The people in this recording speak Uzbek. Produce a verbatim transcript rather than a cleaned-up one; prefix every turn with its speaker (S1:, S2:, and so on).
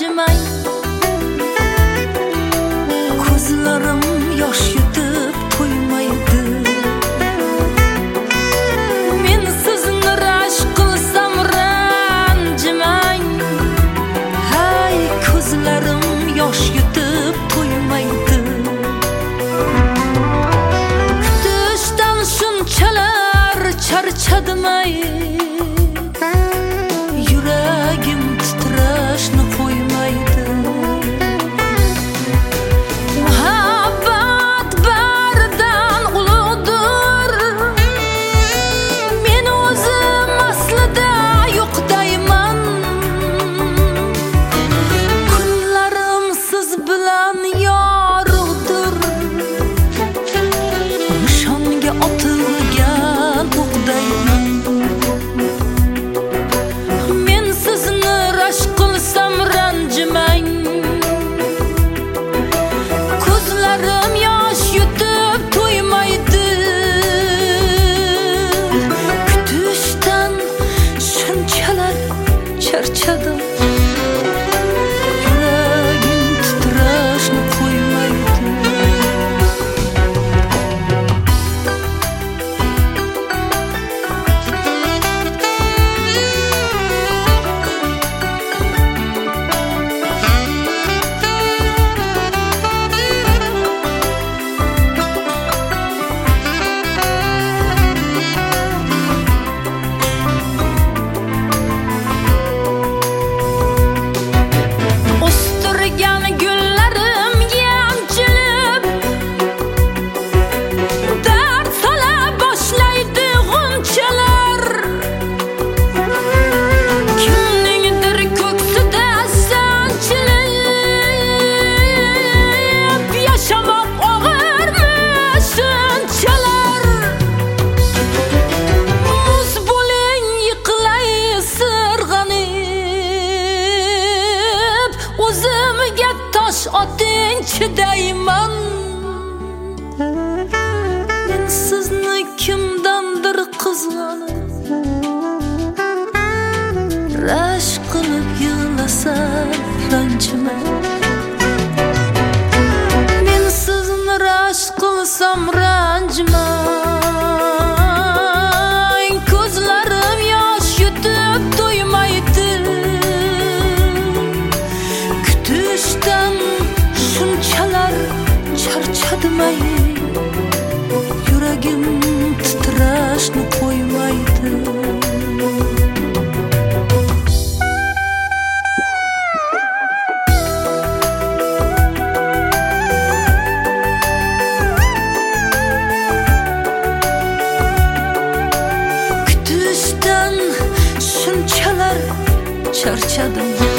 S1: ranjimay, ko'zlarim yosh yutib to'ymaydi. Men sizni rashk qilsam ranjimang, hay ko'zlarim yosh yutib to'ymaydi. Kutishdan shunchalar charchadimay, yuragim titrashni qo'ymaydi. Muhabbat baridan ulug'dir, men o'zim aslida yo'qdayman. Kunlarim siz bilan yorug'dir, nishonga otilgan o'qdayman. Men sizni rashk qilsam ranjimang, ko'zlarim yosh yutib to'ymaydi. Kutishdan shunchalar charchadim, yuragim titrashni qo'ymaydi. O'stirgan gullarim yamchilib, dard sola boshlaydi g'unchalar. Kimningdir ko'ksida sanchilib, yashamoq og'irmi shunchalar. Muz bo'ling yiqilay sirg'anib, o'zimga tosh oting chidayman. Men sizni kimdandir qizg'anib, rashk qilib yig'lasam ranjimay. Men sizni rashk qilsam ranjimang, ko'zlarim yosh yutib to'ymaydi. Kutishdan shunchalar charchadimay, yuragim titrashni qo'ymaydi. Kutishdan shunchalar charchadim,